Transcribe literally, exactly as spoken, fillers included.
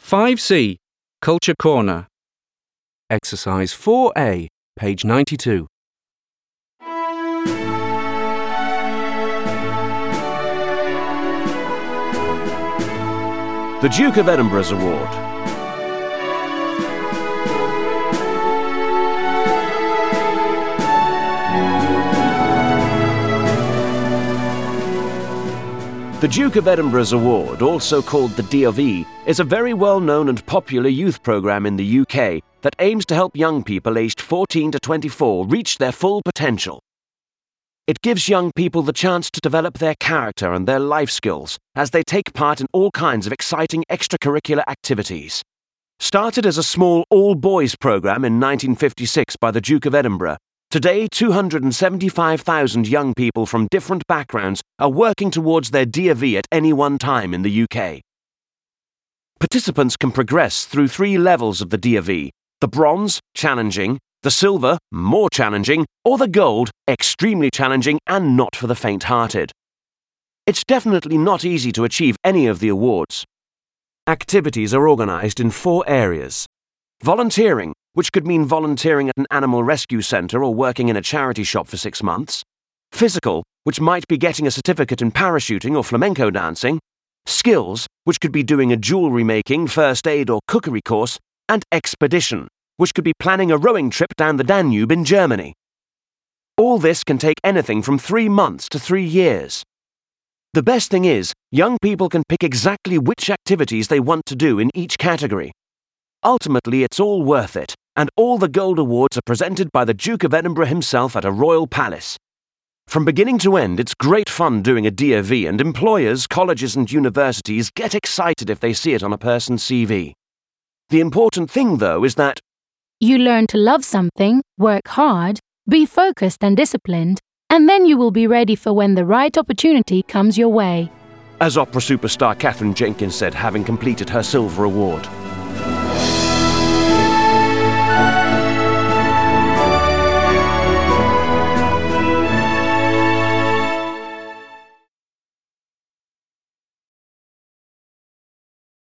five C, Culture Corner. Exercise four A, page ninety-two. The Duke of Edinburgh's Award. The Duke of Edinburgh's Award, also called the D of E, is a very well-known and popular youth programme in the U K that aims to help young people aged fourteen to twenty-four reach their full potential. It gives young people the chance to develop their character and their life skills as they take part in all kinds of exciting extracurricular activities. Started as a small all-boys programme in nineteen fifty-six by the Duke of Edinburgh, today two hundred seventy-five thousand young people from different backgrounds are working towards their D of E at any one time in the U K. Participants can progress through three levels of the D of E: the bronze, challenging; the silver, more challenging; or the gold, extremely challenging and not for the faint-hearted. It's definitely not easy to achieve any of the awards. Activities are organised in four areas: volunteering, which could mean volunteering at an animal rescue centre or working in a charity shop for six months; physical, which might be getting a certificate in parachuting or flamenco dancing; skills, which could be doing a jewellery making, first aid or cookery course; and expedition, which could be planning a rowing trip down the Danube in Germany. All this can take anything from three months to three years. The best thing is, young people can pick exactly which activities they want to do in each category. Ultimately, it's all worth it, and all the gold awards are presented by the Duke of Edinburgh himself at a royal palace. From beginning to end, it's great fun doing a D of E, and employers, colleges and universities get excited if they see it on a person's C V. The important thing, though, is that you learn to love something, work hard, be focused and disciplined, and then you will be ready for when the right opportunity comes your way. As opera superstar Katherine Jenkins said, having completed her silver award.